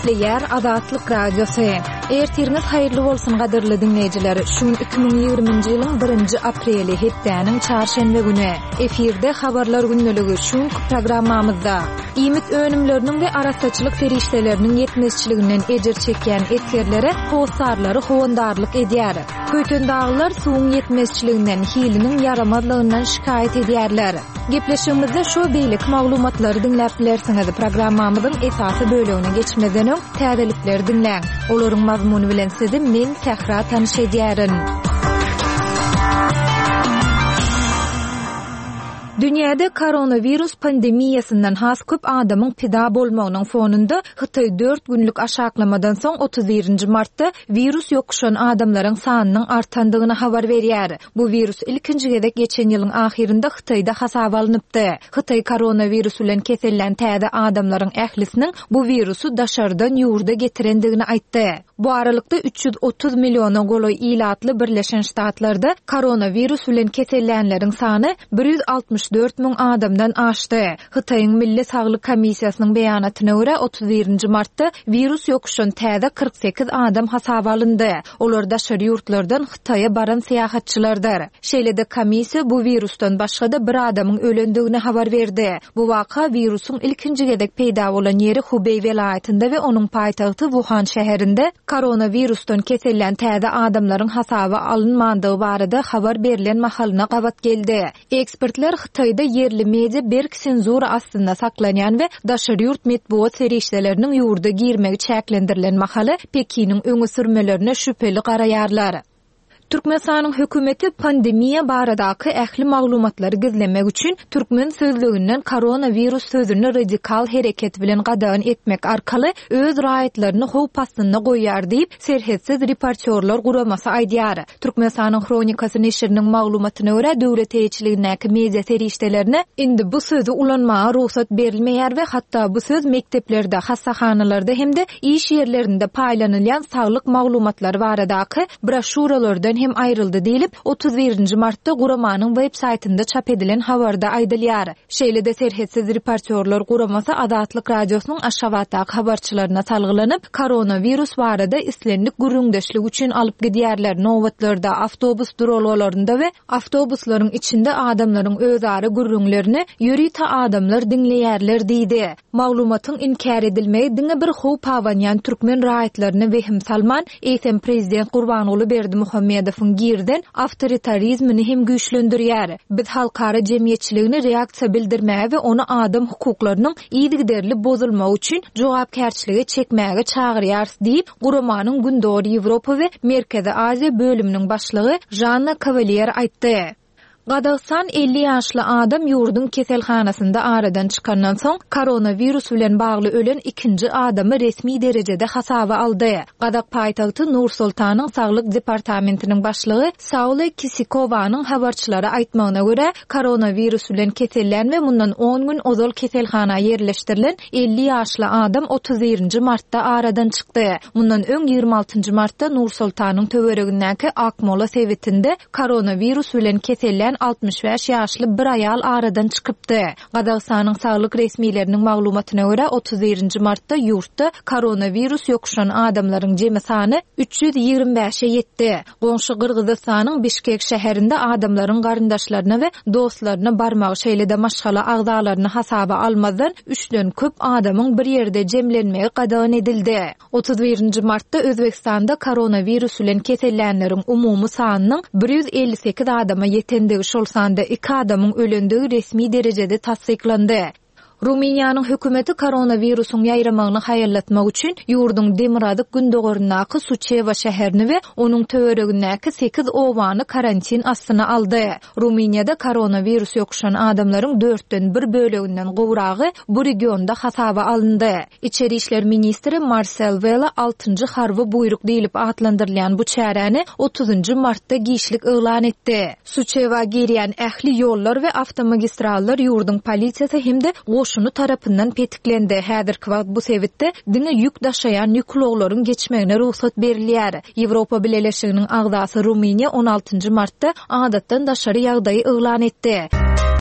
Eşitliyer Azatlyk Radiosu. Ertiriniz hayırlı bolsun gadyrly dinleýijiler. Şuň 2020-nji ýylyň 1-nji apreli hepdeniň çarşembe güni efirde habarlar günnüligi şuň programmamyzda İmit önümleriniň we arasaçylyk serişdeleriniň yetmezçiliginden ejir çekýän etkerlere howsarlary howandarlyk edýär. Kötün dağlar suwun yetmezçiliginden hiliniň yaramazlygyndan şikayet edýärler. Gepleşigimizde şu beýlik maglumatlary dinläp bilersiňiz. Programmamyzyň esasy bölügine geçmeden öň täzelikleri dinläň. Olaryň mazmuny bilen sizi men Sehra tanyş edýärin. Dünyada koronavirus pandemiýasyndan has köp adamyň pida bolmagynyň fonunda Hytaý 4 günlük aşaklamadan soň 31-nji martda virus ýokuşan adamlaryň sanynyň artandygyny habar berýär. Bu virus ilkinji gezek geçen ýylyň ahirinde Hytaýda hasaba alınıpdy. Hytaý koronavirus bilen kesellän täze adamlaryň ählisiniň bu virusu daşardan ýurda getirendigini aýtdy. Bu aralykda 330 milliona goloy ilatly Birleşen Ştatlarda koronavirus bilen kesellänleriň sany 164 000 adamdan aşdy. Hytaýyň Milli Saglyk Komissiýasynyň beýanatyna görä 31-nji martda virus ýokuşan täze 48 adam hasaba alyndy. Olar daşary ýurtlardan Hytaýa baran seýahatçylardyr. Şeýle-de komissiýa bu virusdan başga da bir adamyň ölendigini habar berdi. Bu waka virusyň ilkinji gezek peýda bolan ýeri Hubei welaýatynda we onuň paýtagty Wuhan şäherinde koronavirusdan kesellän täze adamlaryň hasaba alynmandygy barada habar berilen mahalyna gabat geldi. Ekspertler Hytaýda yerli media berk senzura astynda saklanýan we daşary ýurt medeniýet serişdeleriniň ýurda girmegi çäklendirilen mahaly Pekiniň öňe sürmelerine şüpheli garaýarlar. Türkmenistanyň hökümeti pandemiýa baradaky ähli maglumatlary gizlemek üçin türkmen sözlüginden koronavirus sözüni radikal hereket bilen gadagan etmek arkaly öz raýatlaryny howp astyna goýýar diýip serhetsiz reportyorlar guramasy aýdýar. Türkmenistanyň Kronikasy neşriniň maglumatyna görä döwlet eýçiligindäki media serişdelerine indi bu sözü ulanmaga ruhsat berilmeýär we hatda bu söz mekteplerde, hassahanalarda hemde iş ýerlerinde paýlanylýan saglyk maglumatlary baradaky broşuralardan hem ayrıldı diýilip 31-nji martda guramanyň web saytynda çap edilen habarda aýdylýar. Şeýle-de serhetsiz reportyorlar guramasy Azatlyk Radiosynyň aşgabatdaky habarçylaryna salgylanyp koronavirus barada islenlik gürüňdeşlik üçin alyp gidýärler. Nowatlarda, awtobus durallarynda we awtobuslaryň içinde adamlaryň özara gürüňlerini ýörita adamlar dinleýärler diýdi. Maglumatyň inkar edilmegi diňe bir howp awanýan türkmen raýatlaryny wehim salman eýsem prezident Gurbanoğlu Berdimuhammedow girden awtoritarizmini hem güýçlendirýär. Biz halkara jemgyýetçiligine reaksiýa bildirmäge we onu adam hukuklarynyň iýdigderli bozulmagy üçin jogapkärçiligi çekmäge çagyrýar diýip Guramanyň Gündoğry Ýewropa we Merkezi Aziýa bölüminiň başlygy Janna Kavalier aýtdy. Gadagstan 50 ýaşly adam ýurdun keselhanasynda aradan çykandan soň koronavirus bilen bagly ölen ikinji adamy resmi derejede hasaba aldy. Gadak paýtagty Nur Sultanyň saglyk departamentiniň başlygy Saule Kisikowanyň habarçylary aýtmagyna görä koronavirus bilen kesellän we mundan 10 gün ozal keselhana ýerleşdirilen 50 ýaşly adam 31-nji martda aradan çykdy. Mundan öň 26-njy martda Nur Sultanyň töweregindäki Akmola sewitinde koronavirus bilen kesellän 65 ýaşly bir aýal aradan çykypdy. Gadagstanyň saglyk resmiýetleriniň maglumatyna görä 31-nji martda ýurtda koronavirus ýokuşan adamlaryň jemy sany 325-e ýetdi. Goňşy Gyrgyzstanyň Bişkek şäherinde adamlaryň garyndaşlaryna we dostlaryna barmagy şeýle-de maşgala agdalaryny hasaba almadan 3den köp adamyň bir ýerde jemlenmegi gadagan edildi. 31-nji martda Özbekistanda koronavirus bilen kesellänleriň umumy sanynyň 158 adama ýetendigi şol sanda 2 adamyň ölendigi resmi derejede tasdiklandy. Ruminiýanyň hökümeti koronavirusyň ýaýramagyny haýallatmak üçin ýurdun Demiradyk Gündoğaryndaky Suçeva şäherini we onuň töweregindäki 8 owany karantin astyna aldy. Ruminiýada koronavirus ýokuşan adamlaryň 4den 1 böleginden gowragy bu regionda hasaba alındy. İçeri işler ministri Marcel Vela 6-njy harby buyruk diýilip atlandyrylýan bu çäreni 30-njy martda giýişlik elan etdi. Suçeva girýän ähli ýollar we awtomagistrallar ýurdun polisiýasy hemde goşunu tarapyndan petiklendi. Häzirki wagt bu sebitde diňe ýük daşaýan ýükloglaryň geçmegine ruhsat berilýär. Ýewropa Birleşiginiň agdasy Ruminiýa 16-njy martda adatdan daşary ýagdaýy elan etdi.